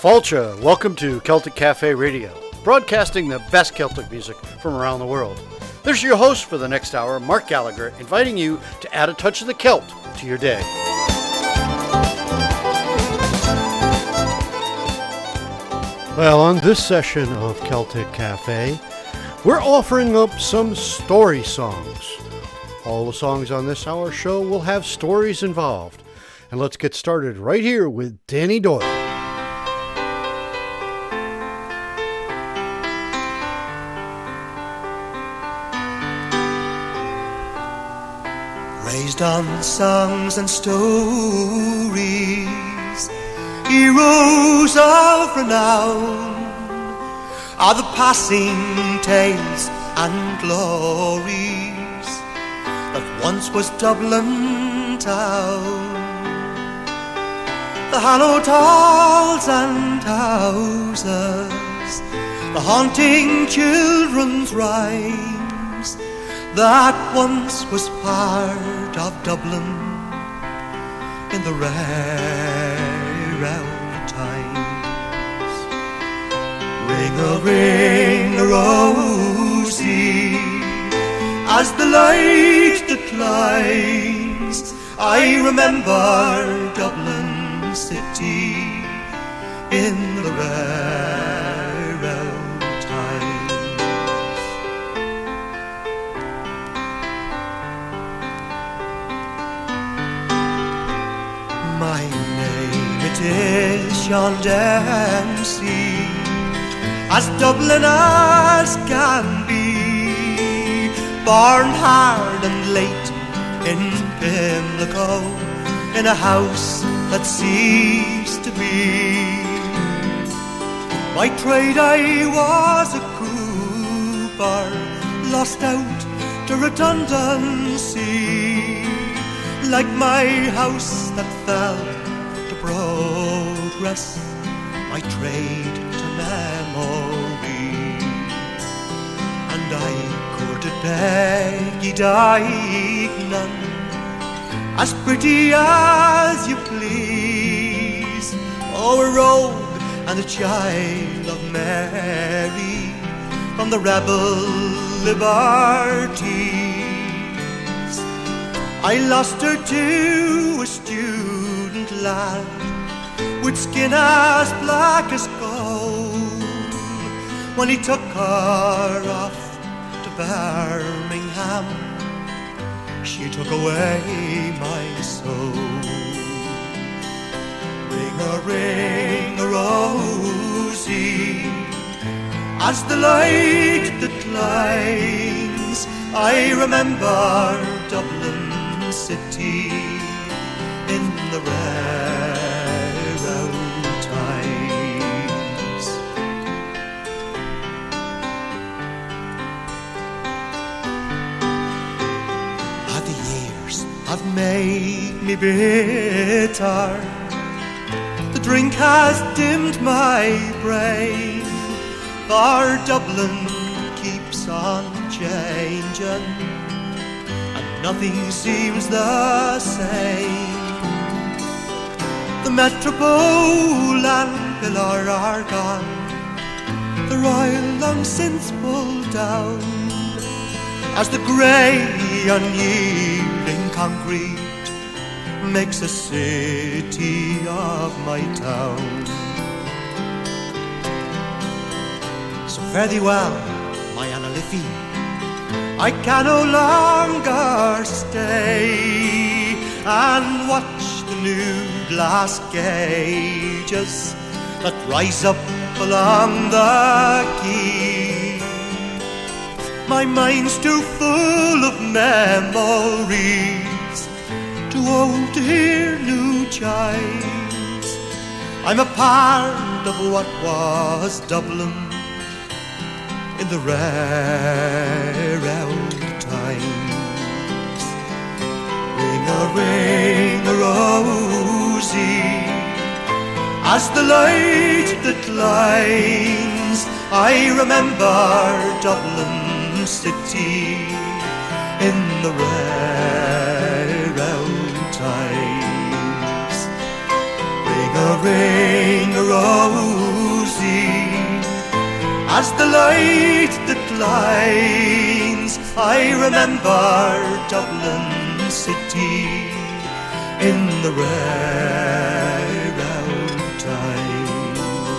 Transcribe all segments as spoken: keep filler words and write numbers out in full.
Fáilte, welcome to Celtic Cafe Radio, broadcasting the best Celtic music from around the world. This is your host for the next hour, Mark Gallagher, inviting you to add a touch of the Celt to your day. Well, on this session of Celtic Cafe, we're offering up some story songs. All the songs on this hour show will have stories involved. And let's get started right here with Danny Doyle. Raised on songs and stories, heroes of renown are the passing tales and glories that once was Dublin town. The hallowed halls and houses, the haunting children's rhymes, that once was part of Dublin in the rare old times. Ring-a-ring-a-rosy, as the light declines, I remember Dublin city in the rare old times. My name it is Sean Dempsey, as Dublin as can be, born hard and late in Pimlico, in a house that ceased to be. By trade I was a cooper, lost out to redundancy, like my house that fell to progress, my trade to memory. And I courted Peggy Dykenon, as pretty as you please, oh, a rogue and a child of Mary, from the rebel liberties. I lost her to a student lad with skin as black as gold, when he took her off to Birmingham. She took away my soul. Ring-a-ring-a-rosy, as the light declines, I remember Dublin city in the rare old times. Ah, the years have made me bitter, the drink has dimmed my brain, for Dublin keeps on changing, nothing seems the same. The Metropole and Pillar are gone, the Royal long since pulled down, as the grey unyielding concrete makes a city of my town. So fare thee well, my Anna Liffey, I can no longer stay and watch the nude glass gauges that rise up along the quay. My mind's too full of memories to own to hear new chimes. I'm a part of what was Dublin in the rare old times. Ring-a-ring-a-rosy, as the light declines, I remember Dublin city in the rare old times. the rain rosy. As the light declines, I remember Dublin city in the rare out time.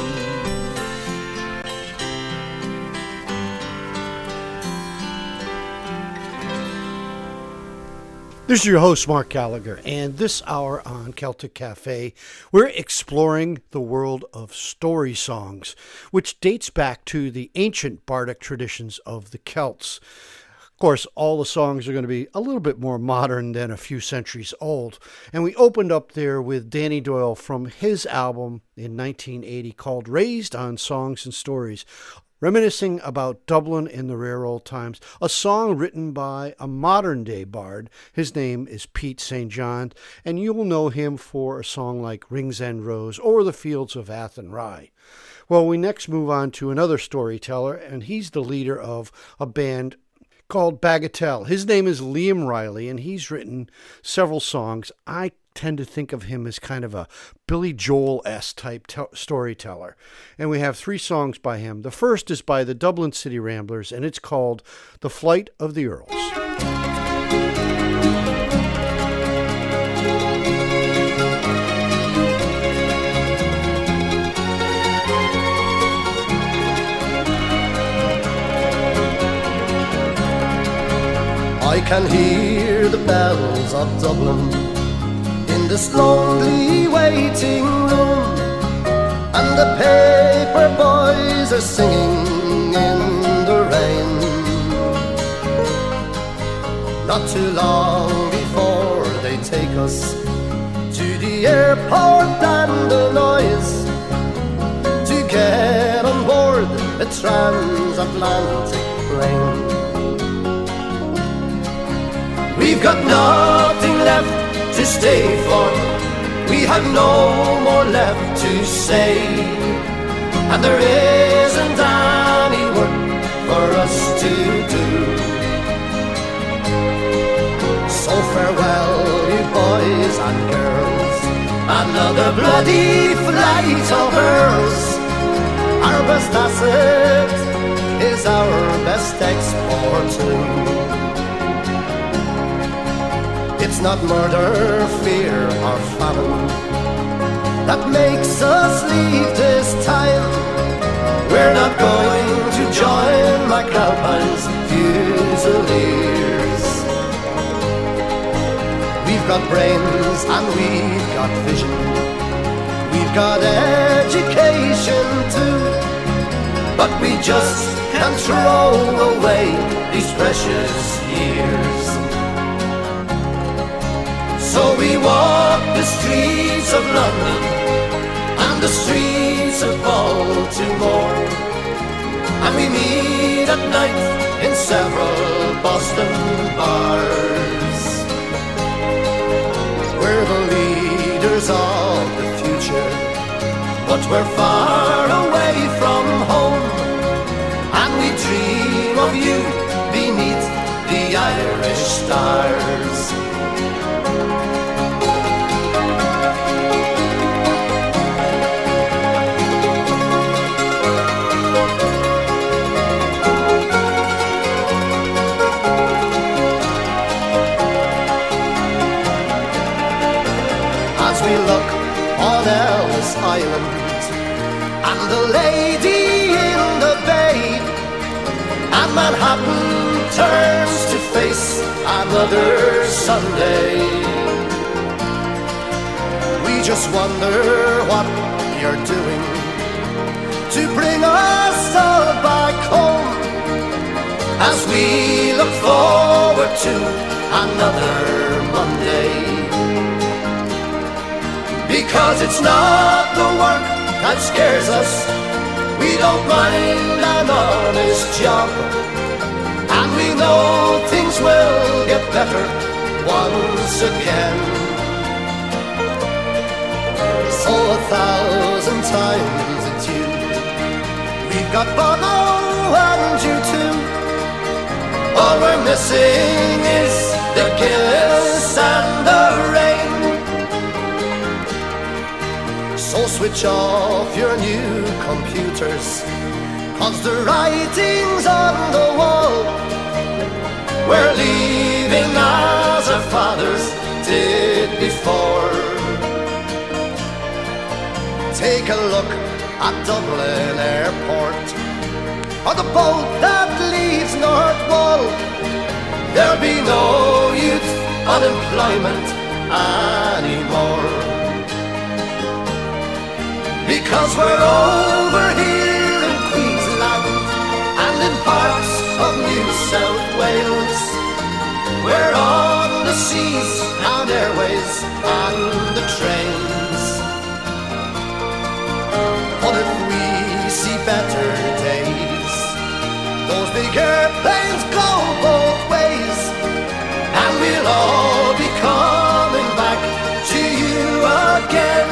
This is your host, Mark Gallagher, and this hour on Celtic Cafe, we're exploring the world of story songs, which dates back to the ancient bardic traditions of the Celts. Of course, all the songs are going to be a little bit more modern than a few centuries old, and we opened up there with Danny Doyle from his album in nineteen eighty called Raised on Songs and Stories, reminiscing about Dublin in the rare old times, a song written by a modern-day bard. His name is Pete Saint John, and you'll know him for a song like Ringsend Rose or The Fields of Athenry. Well, we next move on to another storyteller, and he's the leader of a band called Bagatelle. His name is Liam Riley, and he's written several songs. I tend to think of him as kind of a Billy Joel-esque type te- storyteller. And we have three songs by him. The first is by the Dublin City Ramblers, and it's called The Flight of the Earls. I can hear the bells of Dublin in this lonely waiting room, and the paper boys are singing in the rain. Not too long before they take us to the airport and the noise to get on board the transatlantic plane. We've got nothing left to stay for, we have no more left to say, and there isn't any work for us to do. So farewell, you boys and girls, another bloody flight of hers. Our best asset is our best export too. It's not murder, fear or famine that makes us leave this time. We're not going to join McAlpine's Fusiliers. We've got brains and we've got vision, we've got education too, but we just can't throw away these precious years. So we walk the streets of London and the streets of Baltimore, and we meet at night in several Boston bars. We're the leaders of the future, but we're far away from home, and we dream of you beneath the Irish stars. We look on Ellis Island and the lady in the bay, and Manhattan turns to face another Sunday. We just wonder what you're doing to bring us all back home, as we look forward to another Monday. Because it's not the work that scares us, we don't mind an honest job, and we know things will get better once again. So a thousand times it's you, we've got Bono and you too. All we're missing is the Guinness and the rain. So switch off your new computers, 'cause the writing's on the wall. We're leaving as our fathers did before. Take a look at Dublin Airport, or the boat that leaves North Wall. There'll be no youth unemployment anymore, because we're over here in Queensland and in parts of New South Wales. We're on the seas and airways and the trains. But if we see better days, those big airplanes go both ways, and we'll all be coming back to you again.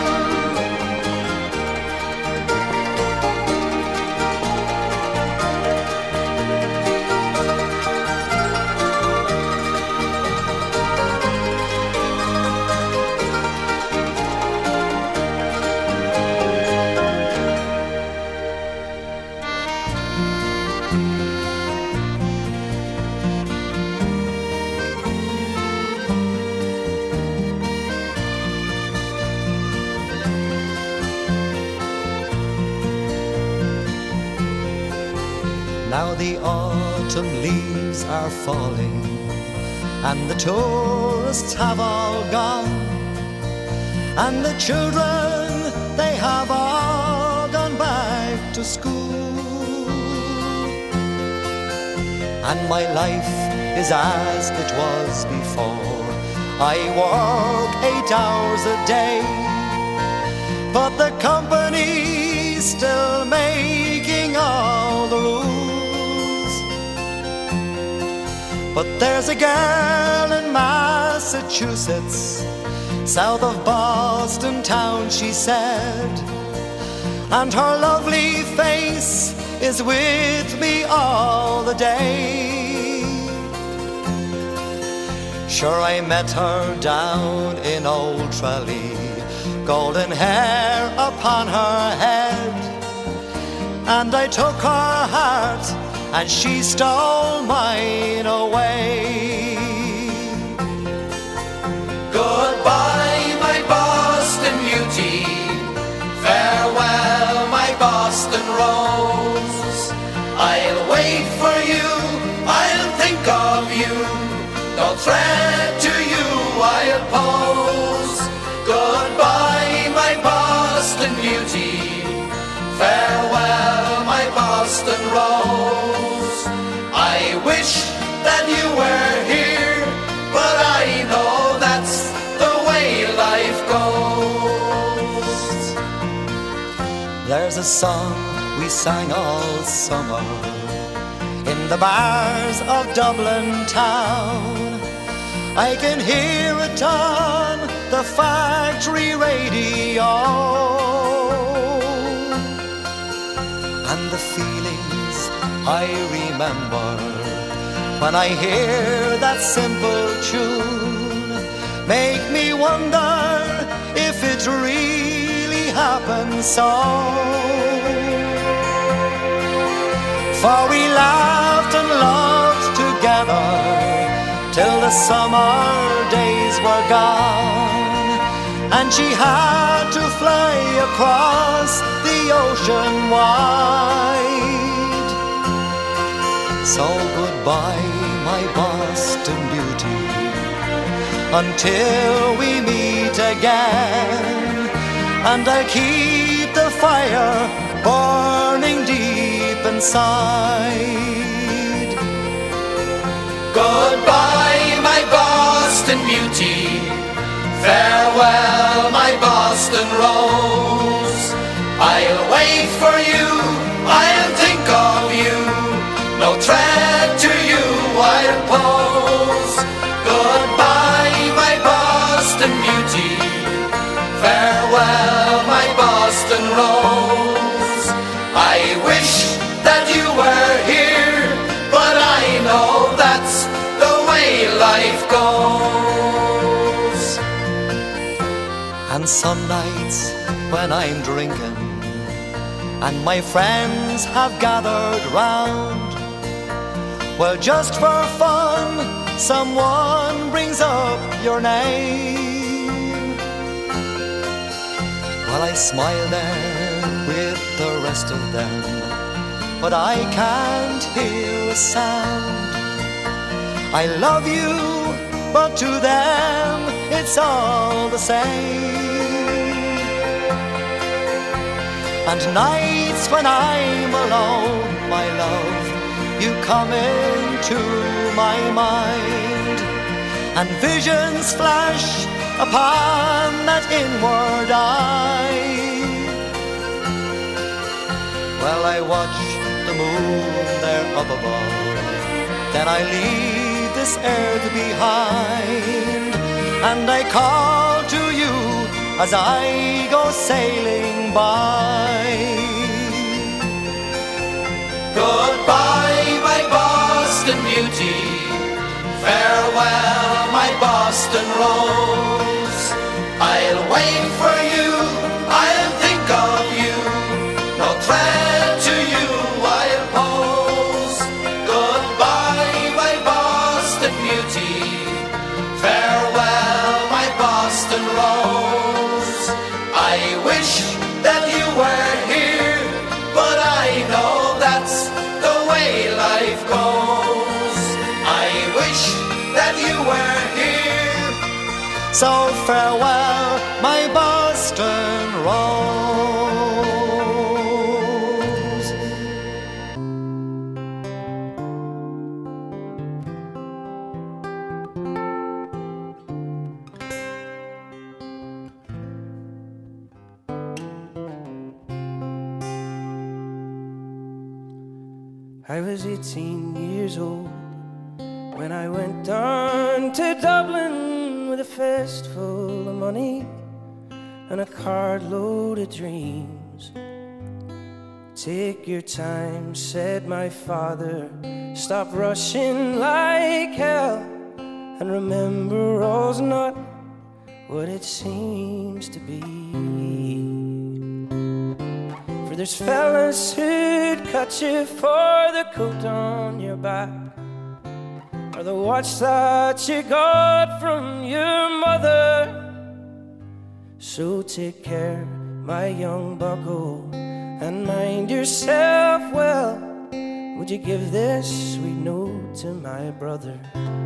Now the autumn leaves are falling, and the tourists have all gone, and the children, they have all gone back to school. And my life is as it was before. I work eight hours a day, but the company's still making all the rules. But there's a girl in Massachusetts, south of Boston town, she said, and her lovely face is with me all the day. Sure, I met her down in Old Tralee, golden hair upon her head, and I took her heart and she stole mine away. Goodbye, my Boston beauty. Farewell, my Boston rose. I'll wait for you, I'll think of you. No threat to you I'll pose. Goodbye, my Boston beauty. Farewell, my Boston rose. I wish that you were here, but I know that's the way life goes. There's a song we sang all summer in the bars of Dublin town. I can hear it on the factory radio, and the feelings I remember when I hear that simple tune make me wonder if it really happened so. For we laughed and loved together till the summer days were gone, and she had to fly across the ocean wide. So goodbye, my Boston beauty, until we meet again, and I'll keep the fire burning deep inside. Goodbye, my Boston beauty. Farewell, my Boston rose. I'll wait for you, I'll think of you. No threat to you I'll pose. Goodbye, my Boston beauty. Farewell, my Boston rose. I wish that you were here, but I know that's the way life goes. And some nights when I'm drinking and my friends have gathered round. Well, just for fun, someone brings up your name. Well, I smile then with the rest of them, but I can't hear a sound. I love you, but to them it's all the same. And nights when I'm alone, my love, you come into my mind, and visions flash upon that inward eye. Well, I watch the moon there up above, then I leave this earth behind, and I call to you as I go sailing by. Goodbye, my Boston beauty. Farewell, my Boston rose. I'll wait for you, I'll think of you. No threat to you I'll pose. Goodbye, my Boston beauty. Farewell, my Boston rose. I wish that you were here, but I know that's the way life goes. I wish that you were here. So farewell, my Boston rose. I was eighteen years old when I went down to Dublin with a fistful of money and a cartload of dreams. Take your time, said my father, stop rushing like hell, and remember all's not what it seems to be. For there's fellas who'd cut you for the coat on your back, or the watch that you got from your mother. So take care, my young bucko, and mind yourself well. Would you give this sweet note to my brother?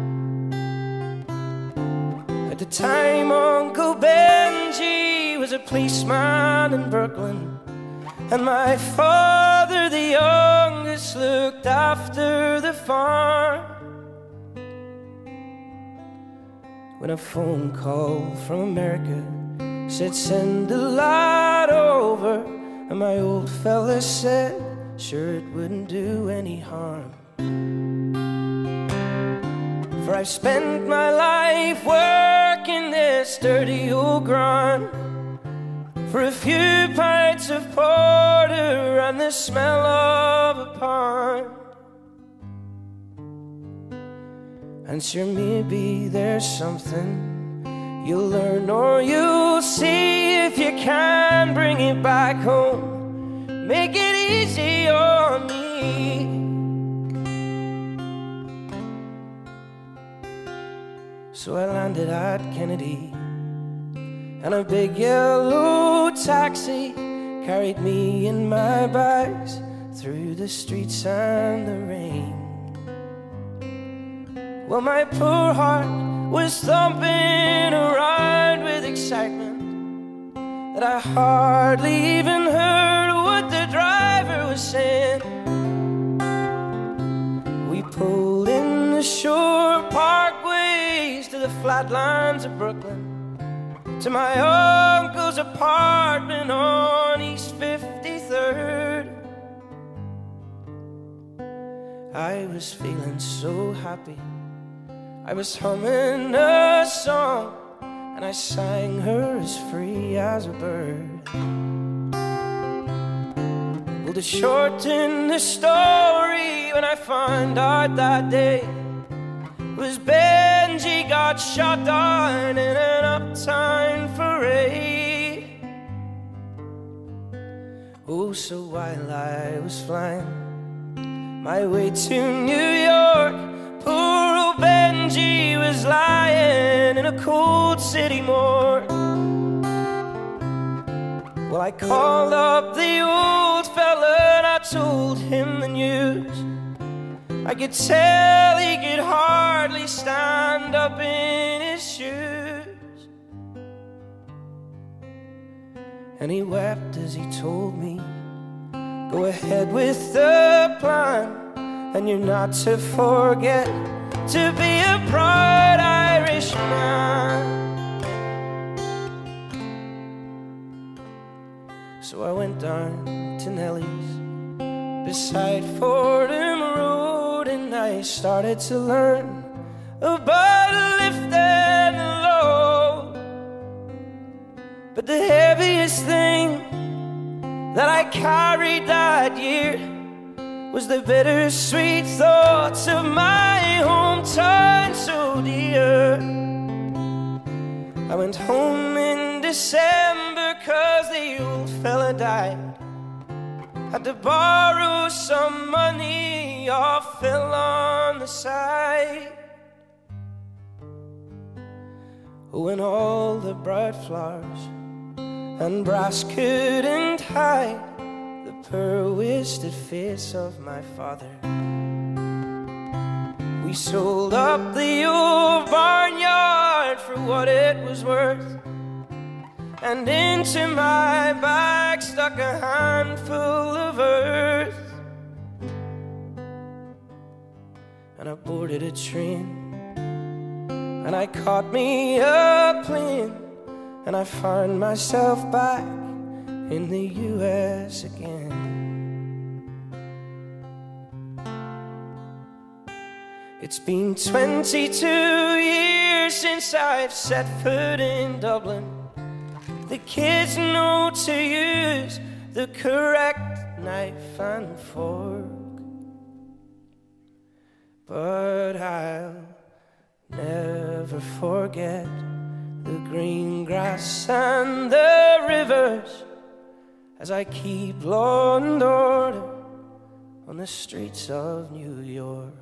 At the time, Uncle Benji was a policeman in Brooklyn, and my father, the youngest, looked after the farm. When a phone call from America said send a lad over, and my old fella said sure it wouldn't do any harm. For I've spent my life working this dirty old grind for a few pints of porter and the smell of a pond. And sure, maybe there's something you'll learn or you'll see if you can bring it back home. Make it easy on me. So I landed at Kennedy, and a big yellow taxi carried me and my bags through the streets and the rain. Well, my poor heart was thumping around with excitement that I hardly even heard what the driver was saying. We pulled in the shore parkways to the flatlands of Brooklyn, to my uncle's apartment on East fifty-third. I was feeling so happy, I was humming a song, and I sang her as free as a bird. Well, to shorten the story, when I found out that day was Benji got shot down in an uptown parade. closer while I was flying my way to New York. Poor old Benji was lying in a cold city morgue. Well, I called up the old fella and I told him the news. I could tell he could hardly stand up in his shoes. And he wept as he told me, go ahead with the plan, and you're not to forget to be a proud Irishman. So I went down to Nellie's beside Fordham Road, and I started to learn about lifting the load. But the heaviest thing that I carried that year was the bittersweet thoughts of my hometown so dear. I went home in December 'cause the old fella died. Had to borrow some money off Phil on the side. When all the bright flowers and brass couldn't hide the pearl-wasted face of my father, we sold up the old barnyard for what it was worth, and into my bag stuck a handful of earth. And I boarded a train, and I caught me a plane, and I found myself back in the U S again. It's been twenty-two years since I've set foot in Dublin. The kids know to use the correct knife and fork, but I'll never forget the green grass and the rivers as I keep law and order on the streets of New York.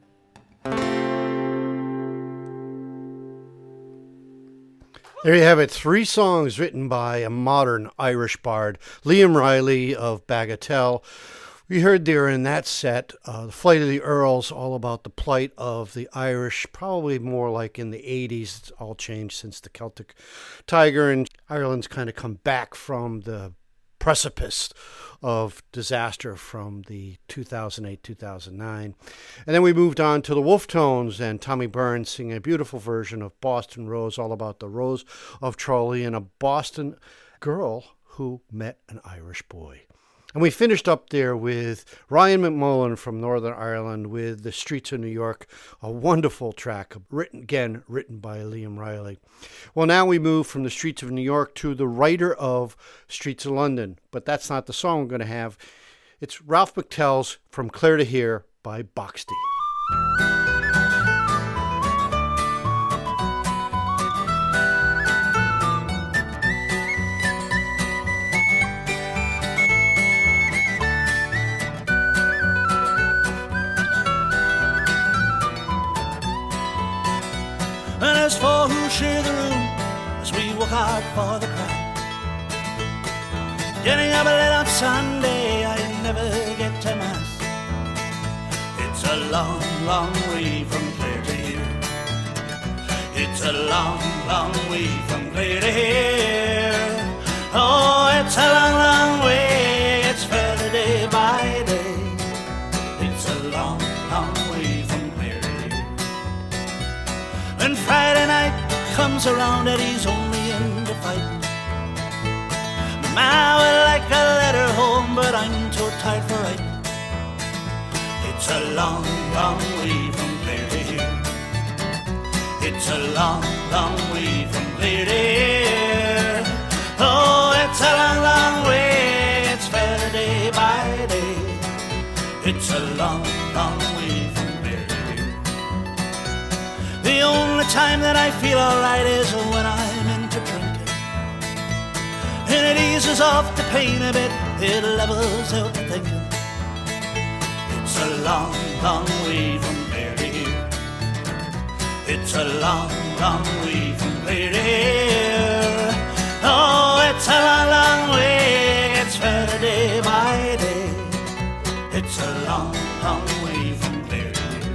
There you have it, three songs written by a modern Irish bard, Liam Riley of Bagatelle. We heard there in that set, uh, The Flight of the Earls, all about the plight of the Irish, probably more like in the eighties. It's all changed since the Celtic Tiger, and Ireland's kind of come back from the precipice of disaster from the two thousand eight two thousand nine. And then we moved on to the Wolf Tones and Tommy Burns singing a beautiful version of Boston Rose, all about the Rose of Tralee and a Boston girl who met an Irish boy. And we finished up there with Ryan McMullen from Northern Ireland with The Streets of New York, a wonderful track, written again, written by Liam Riley. Well, now we move from The Streets of New York to the writer of Streets of London, but that's not the song we're going to have. It's Ralph McTell's From Clare to Here by Boxty. And as for who share the room as we walk out for the crowd, getting up late on Sunday, I never get to mass. It's a long, long way from Clare to here. It's a long, long way from Clare to here. Oh, it's a long, long way. It's further day by day. It's a long, long way from Clare to here. When Friday night comes around and he's only in the fight, I would like a letter home, but I'm too tired for it. It's a long, long way from Clare to here. It's a long, long way from Clare to here. Oh, it's a long, long way. It's fair day by day. It's a long, long way from Clare to here. The only time that I feel alright is when I'm into drinking, and it eases off the pain a bit it levels out thinking. It's a long, long way from there to here. It's a long, long way from there to here. Oh, it's a long, long way. It's further day by day. It's a long, long way from there to here.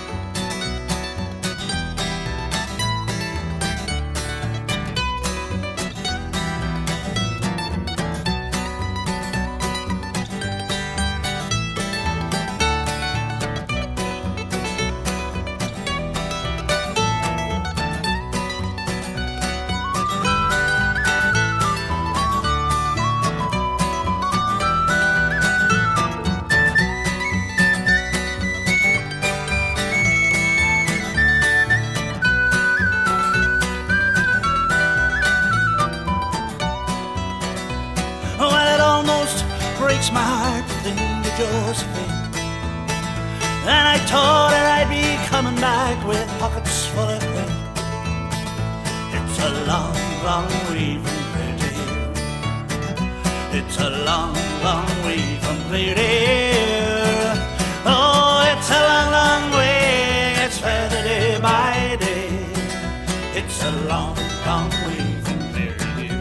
Breaks my heart to think of Josephine. And I thought that I'd be coming back with pockets full of grain. It's a long, long way from there to here. It's a long, long way from there to here. Oh, it's a long, long way. It's further day by day. It's a long, long way from there to here.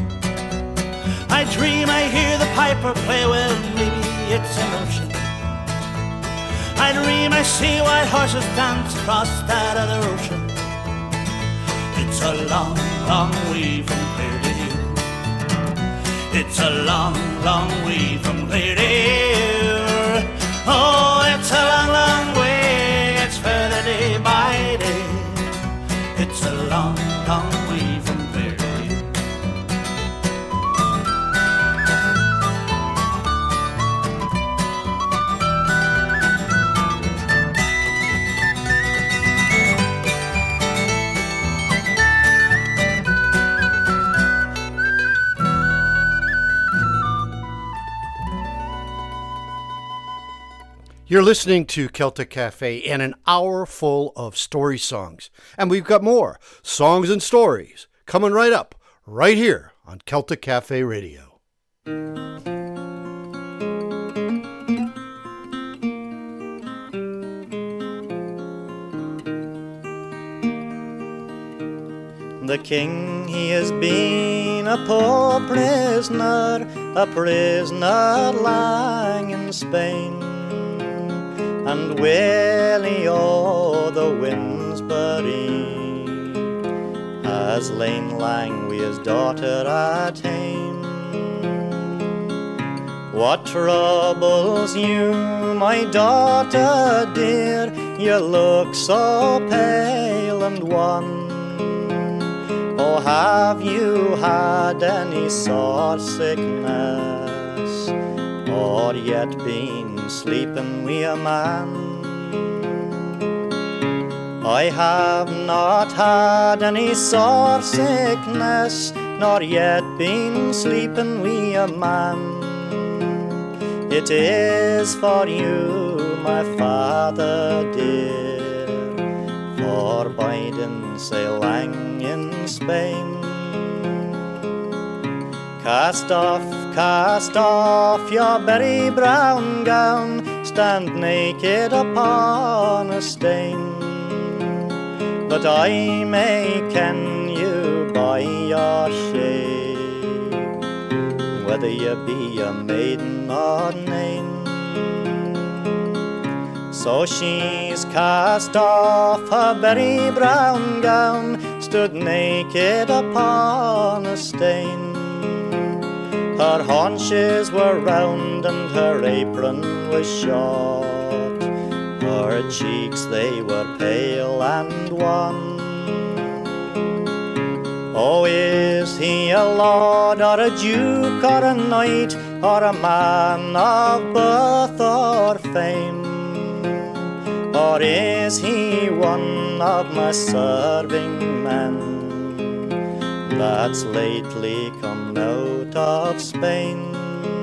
I dream I hear the piper play, well, maybe it's emotion. I dream I see white horses dance across that other ocean. It's a long, long way from there to here. It's a long, long way from there to here. Oh, it's a long, long way. It's further day by day. It's a long, long way from there to here. You're listening to Celtic Cafe and an hour full of story songs. And we've got more songs and stories coming right up, right here on Celtic Cafe Radio. The king, he has been a poor prisoner, a prisoner lying in Spain. And Willie o' the Winsbury has lain lang wi' his daughter at hame. What troubles you, my daughter dear? You look so pale and wan. Oh, have you had any sore sickness, or yet been sleeping wi' a man? I have not had any sore sickness, nor yet been sleeping wi' a man. It is for you, my father dear, for biding sae lang in Spain. Cast off, cast off your berry brown gown, stand naked upon a stane, that I may ken you by your shade, whether you be a maiden or nane. So she's cast off her berry brown gown, stood naked upon a stane. Her haunches were round and her apron was short, her cheeks they were pale and wan. Oh, is he a lord or a duke or a knight, or a man of birth or fame? Or is he one of my serving men that's lately come out of Spain?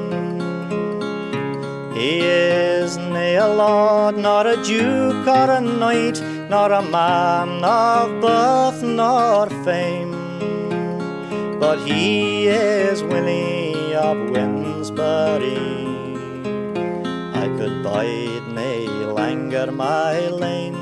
He is nae a lord, nor a duke or a knight, nor a man of birth nor fame, but he is Willie of Windsor. Finsbury. I could bide me langer my lane.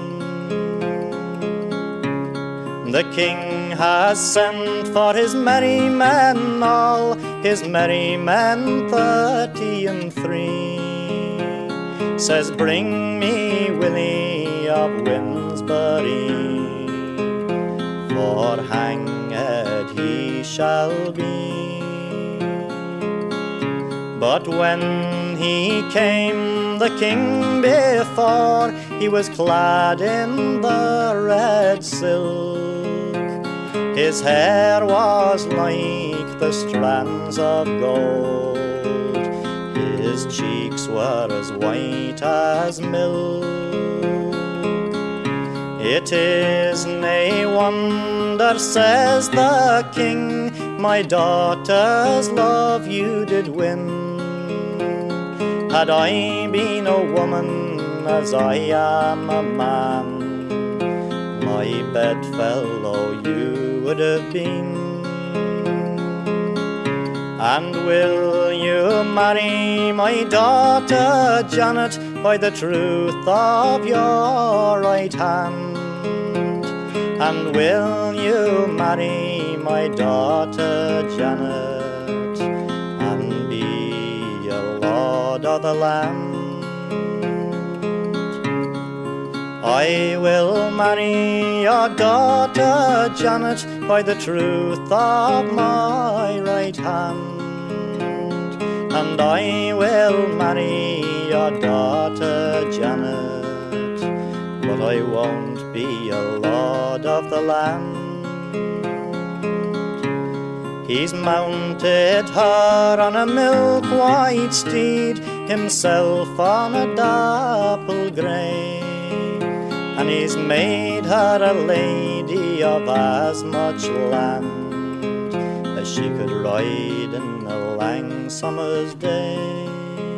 The king has sent for his merry men all, his merry men thirty and three. Says, bring me Willie of Winsbury, for hanged he shall be. But when he came the king before, he was clad in the red silk. His hair was like the strands of gold, his cheeks were as white as milk. It is nae wonder, says the king, my daughter's love you did win. Had I been a woman as I am a man, my bedfellow you would have been. And will you marry my daughter Janet by the truth of your right hand? And will you marry my daughter Janet and be a lord of the land? I will marry your daughter Janet by the truth of my right hand, and I will marry your daughter Janet, but I won't be a lord of the land. He's mounted her on a milk-white steed, himself on a dapple grey, and he's made her a lady of as much land as she could ride in a lang summer's day.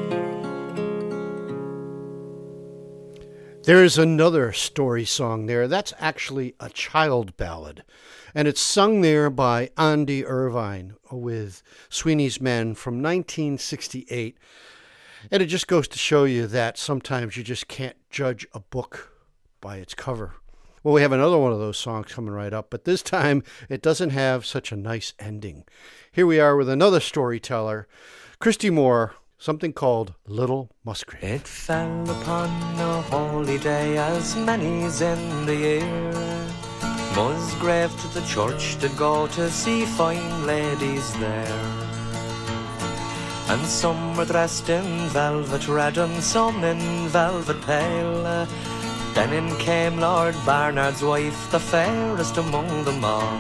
There's another story song there. That's actually a child ballad, and it's sung there by Andy Irvine with Sweeney's Men from nineteen sixty-eight. And it just goes to show you that sometimes you just can't judge a book by its cover. Well, we have another one of those songs coming right up, but this time it doesn't have such a nice ending. Here we are with another storyteller, Christy Moore, something called Little Musgrave. It fell upon a holy day, as many's in the year. Musgrave to the church did go to see fine ladies there. And some were dressed in velvet red and some in velvet pale. Then in came Lord Barnard's wife, the fairest among them all.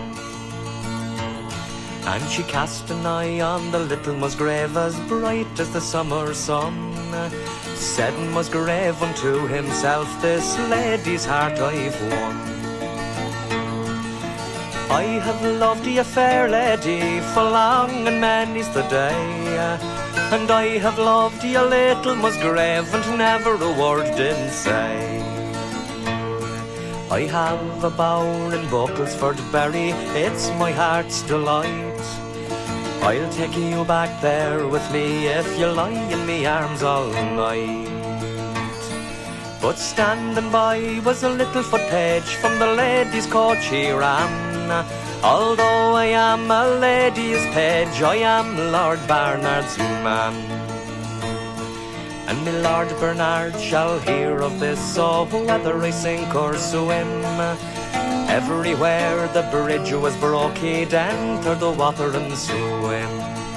And she cast an eye on the little Musgrave, as bright as the summer sun. Said Musgrave unto himself, this lady's heart I've won. I have loved ye, fair lady, for long and many's the day. And I have loved ye, little Musgrave, and never a word did say. I have a bower in Bucklesford Berry, it's my heart's delight. I'll take you back there with me if you lie in me arms all night. But standing by was a little foot page from the lady's coach he ran. Although I am a lady's page, I am Lord Barnard's man. And my Lord Bernard shall hear of this, so whether I sink or swim, everywhere the bridge was broke, he'd enter the water and swim.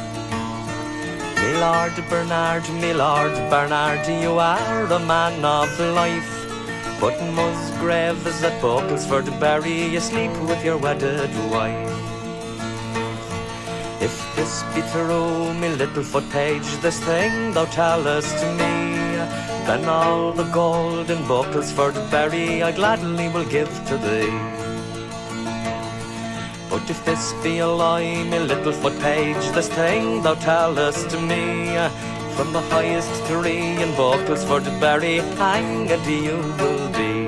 My Lord Bernard, my Lord Bernard, you are a man of life, but Musgrave is at Bucklesford Berry, you sleep with your wedded wife. If this be true, me little foot page, this thing thou tellest to me, then all the gold in Bucklesford Berry I gladly will give to thee. But if this be a lie, me little foot page, this thing thou tellest to me, from the highest tree in Bucklesford Berry hanged you will be.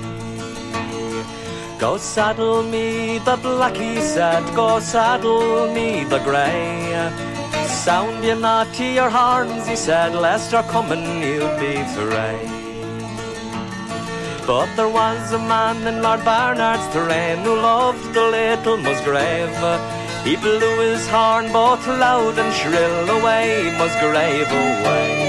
Go saddle me the black, he said, go saddle me the grey. Sound ye not to your horns, he said, lest our coming you'd betray. But there was a man in Lord Barnard's terrain who loved the little Musgrave. He blew his horn both loud and shrill, away Musgrave away.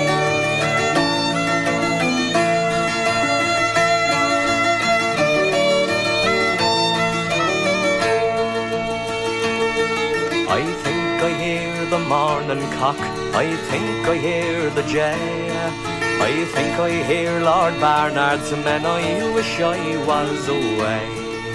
I think I hear the morning cock, I think I hear the jay, I think I hear Lord Barnard's men, I wish I was away.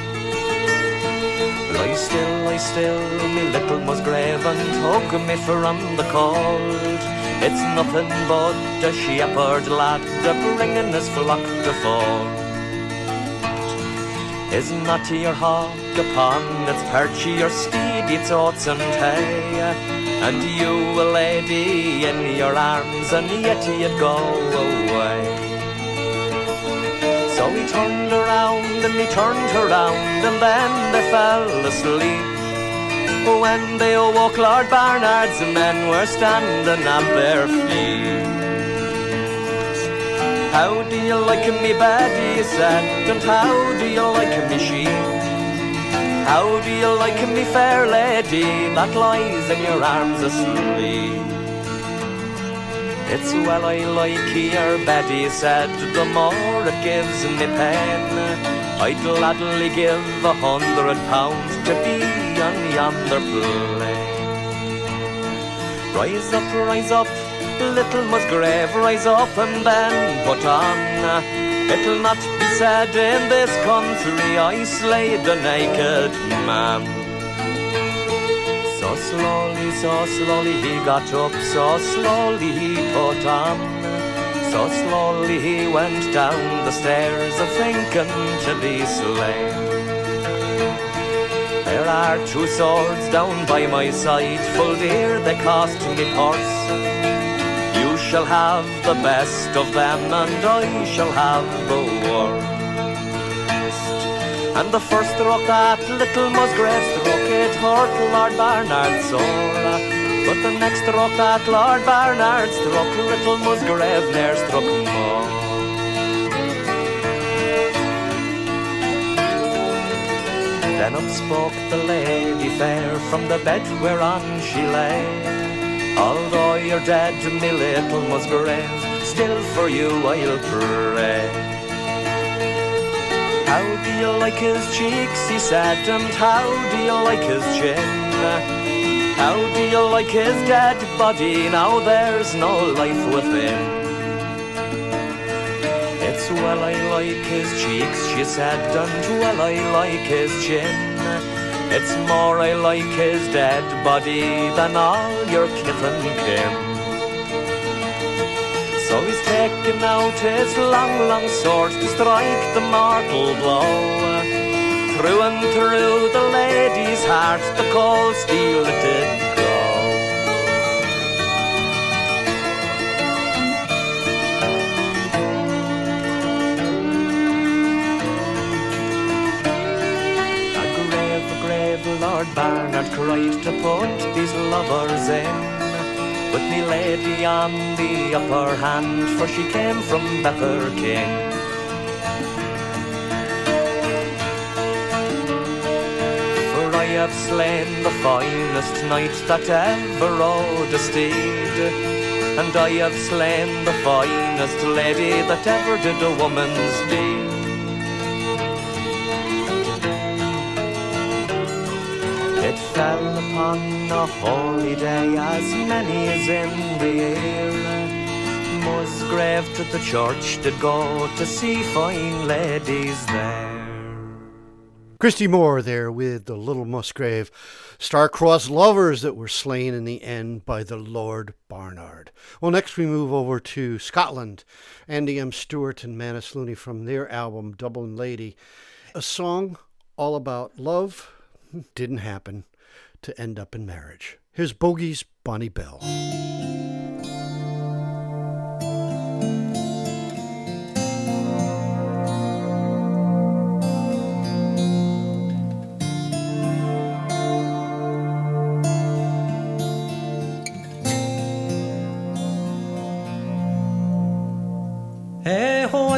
Lie still, lie still, me little Musgrave, and hug me from the cold. It's nothing but a shepherd lad, a bringing his flock to fold. Is not your hawk upon its perch, your steed its oats and hay, and you a lady in your arms, and yet you'd go away. So he turned around and he turned around, and then they fell asleep. When they awoke, Lord Barnard's men were standing at their feet. How do you like me bed, he said, and how do you like me sheep? How do you like me fair lady that lies in your arms asleep? It's well I like your bed, he said, the more it gives me pain. I'd gladly give a hundred pounds to be on yonder plain. Rise up, rise up, little Musgrave, rise up and then put on. It'll not be said in this country I slayed a naked man. So slowly, so slowly he got up, so slowly he put on. So slowly he went down the stairs, a thinking to be slain. There are two swords down by my side, full dear they cost me purse. You shall have the best of them, and I shall have the worst. And the first stroke that little Musgrave struck, it hurt Lord Barnard sore. But the next stroke that Lord Barnard struck, little Musgrave ne'er struck more. Then up spoke the lady fair from the bed whereon she lay. Although you're dead, me little Musgrave, still for you I'll pray. How do you like his cheeks, he said, and how do you like his chin? How do you like his dead body, now there's no life within? It's well I like his cheeks, she said, and well I like his chin. It's more I like his dead body than all your kith and kin. So he's taken out his long, long sword to strike the mortal blow. Through and through the lady's heart, the cold steel it did go. Lord Barnard cried to put these lovers in, with me lady on the upper hand, for she came from Betherking. For I have slain the finest knight that ever rode a steed, and I have slain the finest lady that ever did a woman's deed. It fell upon a holy day, as many as in the year. Musgrave to the church did go to see fine ladies there. Christy Moore there with the Little Musgrave, star-crossed lovers that were slain in the end by the Lord Barnard. Well, next we move over to Scotland. Andy M. Stewart and Manus Looney from their album Dublin Lady. A song all about love. Didn't happen to end up in marriage. Here's Bogey's Bonnie Bell.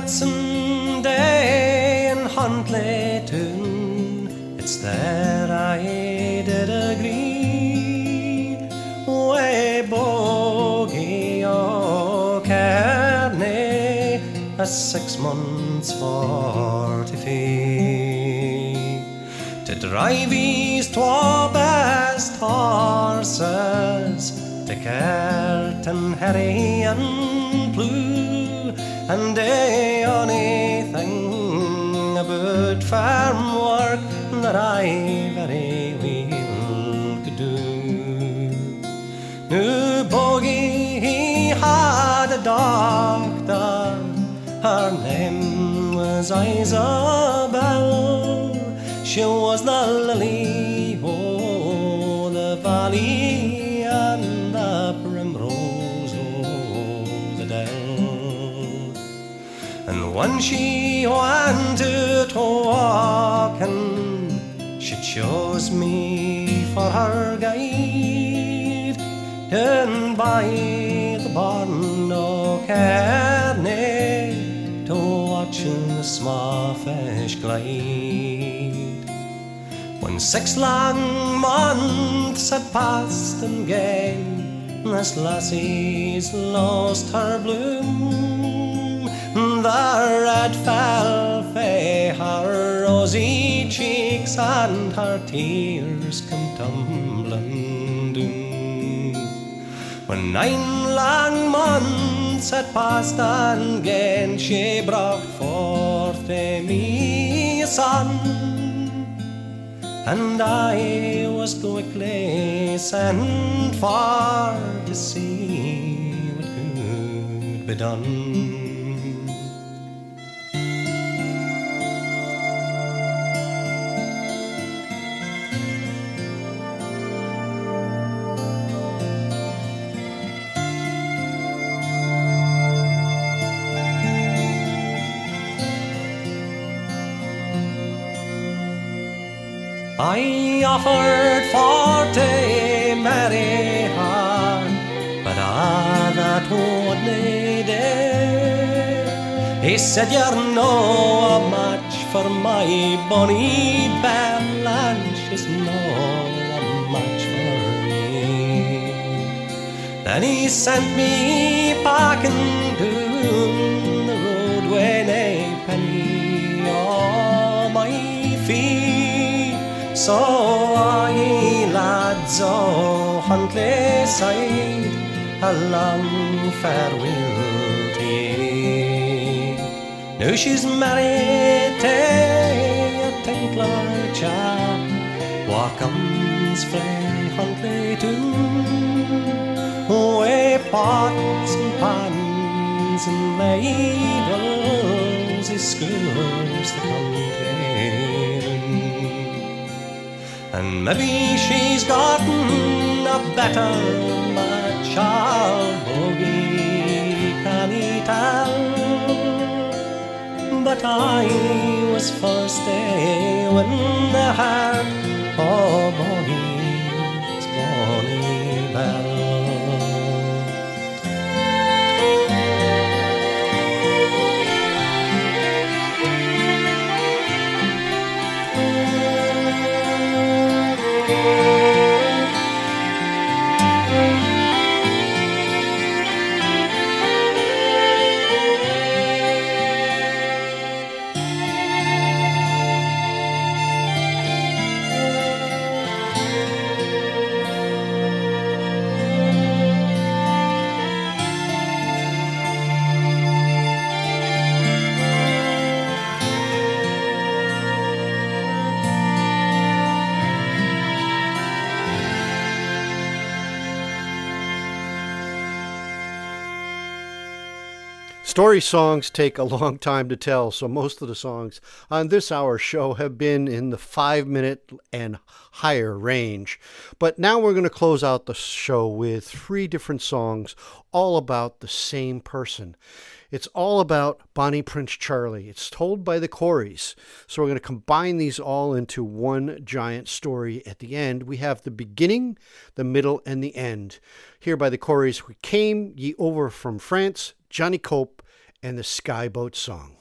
Whitsun Day in Huntly Town, it's there I did agree way Bogie O'Kearney a six months forty fee to drive his twa best horses to Carton, Harry and Plew, and they onything about farm work that I very well could do. Now Bogie he had a doctor, her name was Isabel. She was the lily o' the valley and the primrose o' the dell. And when she went out walking, she chose me for her guide, down by the barn O'Kearney to watch the small fish glide. When six long months had passed and gone, this lassie's lost her bloom. The red fell fae her rosy cheeks, and her tears come tumbling down. When nine long months had passed and gone, she brought forth to me a son, and I was quickly sent for to see what could be done. I offered for to marry her, but ah, that wouldn't do. He said, you're no match for my bonny belle, and she's no match for me. Then he sent me packing down the road with a penny on my feet. So are ye lads o' Huntly side, a long farewell to ye. Now she's married to a tinkler chap, wha comes frae Huntly Town, wi' pots and pans and ladles, he scours the country. And maybe she's gotten a better match, I'll Bogie can he tell. But I was first to win the heart of Bogie's bonny belle. Story songs take a long time to tell, so most of the songs on this hour's show have been in the five minute and higher range. But now we're going to close out the show with three different songs all about the same person. It's all about Bonnie Prince Charlie. It's told by the Coreys. So we're going to combine these all into one giant story at the end. We have the beginning, the middle, and the end. Here by the Coreys, we came ye over from France, Johnny Cope, and the Skyboat Song.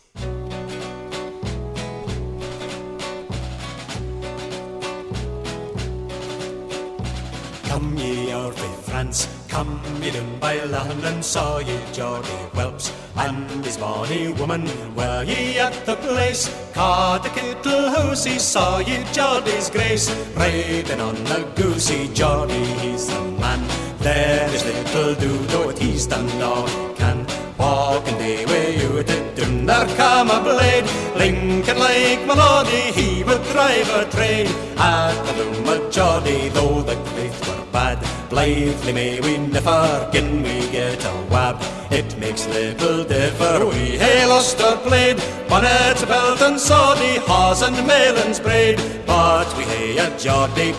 Come ye out frae France, come ye down by London, saw ye Geordie whelps and his bonny woman. Were ye at the place, caught the kittle housey, saw ye Geordie's grace, riding on the goosey. Geordie, he's the man, there is little do, though he's done all he can. Walking day wi' you to doon, there come a blade, Lincoln like Maloney, he would drive a train. At the loom of Geordie, though the craith were bad, blithely may we never gin we get a wab. It makes little differ, we hae lost our blade, bonnet, belt and soddy, hawse and malin's braid, but we hae a Geordie.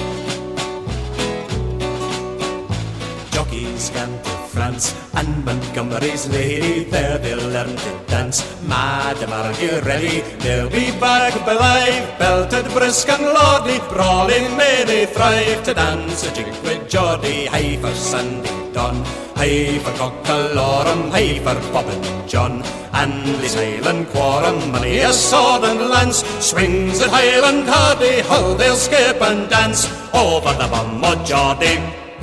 Jockeys gan to France, and Montgomery's lady, there they'll learn to dance. Madam, are you ready? They'll be back alive, belted, brisk and lordly, brawling may they thrive to dance a jig with Geordie. High for Sandy Don, high for Cockalorum, high for Bob and John, and this Highland quorum, many a sword and lance swings at Highland hardy, how they'll skip and dance over the bum of Geordie.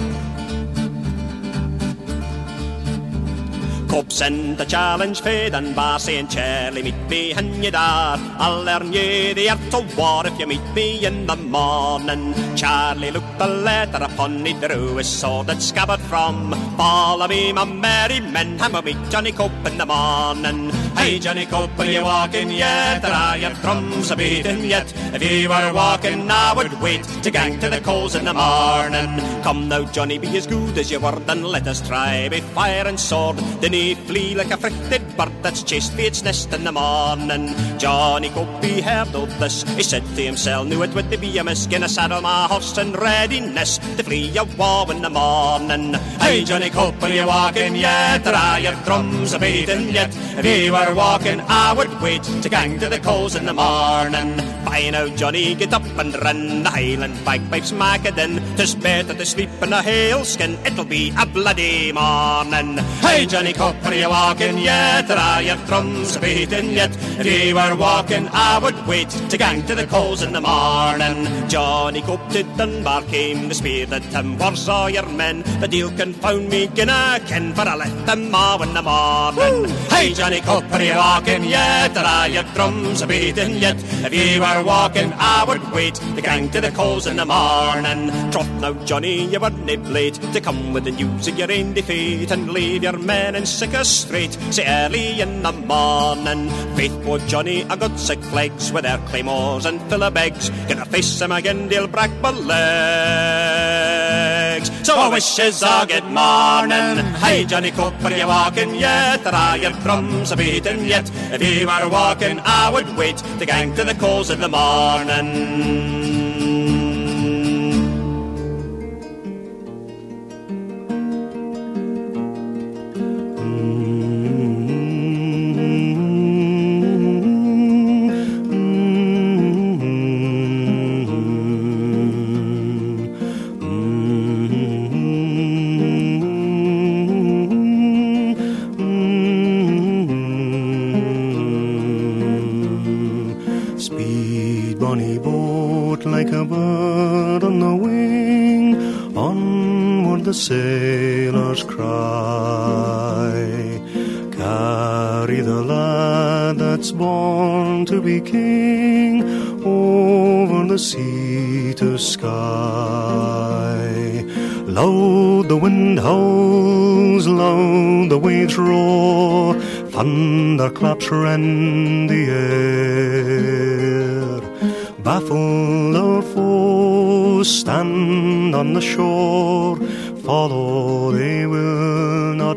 Cope send a challenge fade and Barsy and Charlie meet me and ye dar. I'll learn ye the art of war if you meet me in the morning. Charlie looked the letter upon he drew his sword and scabbard from. Follow me, my merry men, and we'll meet Johnny Cope in the morning. Hey Johnny Cope, are you walking yet? Or are your drums a beating yet? If you were walking, I would wait to gang to the coals in the morning. Come now, Johnny, be as good as you were, and let us try with fire and sword. Then he flee like a fritted bird that's chased for its nest in the morning. Johnny Cope, he heard of this, he said to himself, knew it would be a miskin, I saddle my horse in readiness to flee a war in the morning. Hey Johnny Cope, are you walking yet? Or are your drums a beating yet? If you were walking, I would wait to gang to the coals in the morning. Fine out, Johnny, get up and run, the Highland bagpipes mak it in. 'Tis better to sleep in a hailskin, it'll be a bloody morning. Hey Johnny Cope, are you walking yet? Or are your drums a beating yet? If you were walking, I would wait to gang to the coals in the morning. Johnny Cope to Dunbar came, the spear that him was all your men. The deal confound me, gina ken, for I left them all in the morning. Woo! Hey Johnny Cope, are you walking yet? Or are your drums a beating yet? If you were walking, I would wait to gang to the coals in the morning. Trot now, Johnny, you were nae late to come with the news of your own defeat and leave your men in sick a straight, say early in the morning. Faith, poor Johnny, I got sick flags with their claymores and fillebegs. Gonna face them again, they'll break my legs. So I wishes a good morning. Hey Johnny Cope, are you walking yet? Or are your drums a beating yet? If you were walking, I would wait to gang to the coals in the morning. The sailors cry, carry the lad that's born to be king over the sea to sky. Loud the wind howls, loud the waves roar, thunder claps rend the air. Baffle our foes, stand on the shore, follow they will not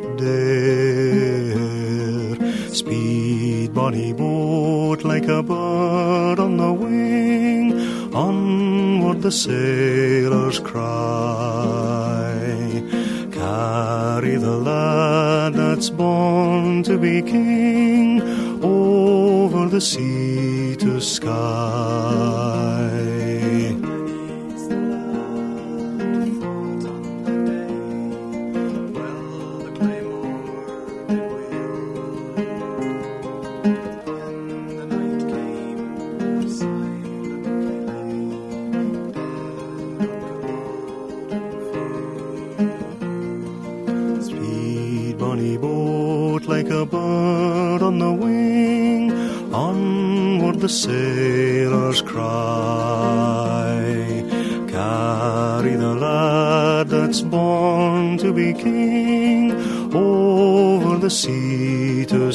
dare. Speed, bonny boat, like a bird on the wing, onward the sailors cry. Carry the lad that's born to be king over the sea to sky. a bird on the wing, onward the sailors cry. Carry the lad that's born to be king over the sea to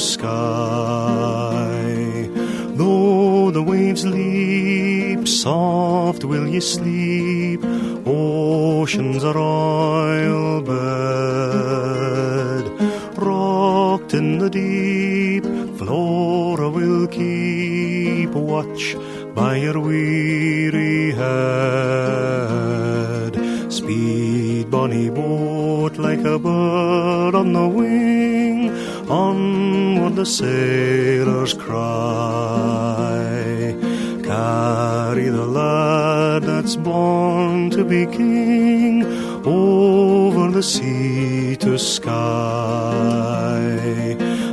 sky. Though the waves leap, soft will ye sleep, ocean's a royal bed. Rocked in the deep, Flora will keep watch by your weary head. Speed, bonny boat, like a bird on the wing, onward the sailors cry. Carry the lad that's born to be king over the sea to sky.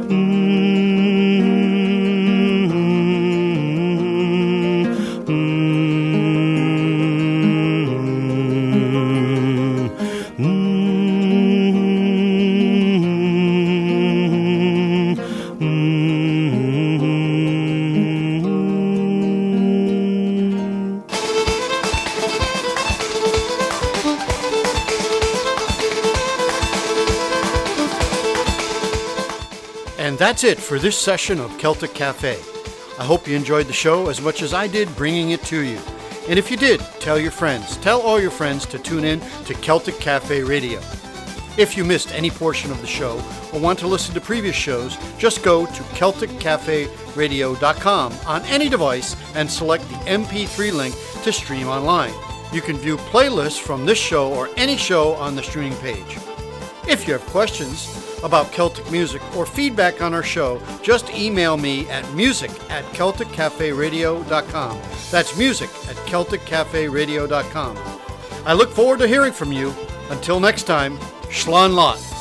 And that's it for this session of Celtic Cafe. I hope you enjoyed the show as much as I did bringing it to you. And if you did, tell your friends. Tell all your friends to tune in to Celtic Cafe Radio. If you missed any portion of the show or want to listen to previous shows, just go to celtic cafe radio dot com on any device and select the M P three link to stream online. You can view playlists from this show or any show on the streaming page. If you have questions about Celtic music or feedback on our show, just email me at music at celtic cafe radio dot com. That's music at celtic cafe radio dot com. I look forward to hearing from you. Until next time, Slán Lot.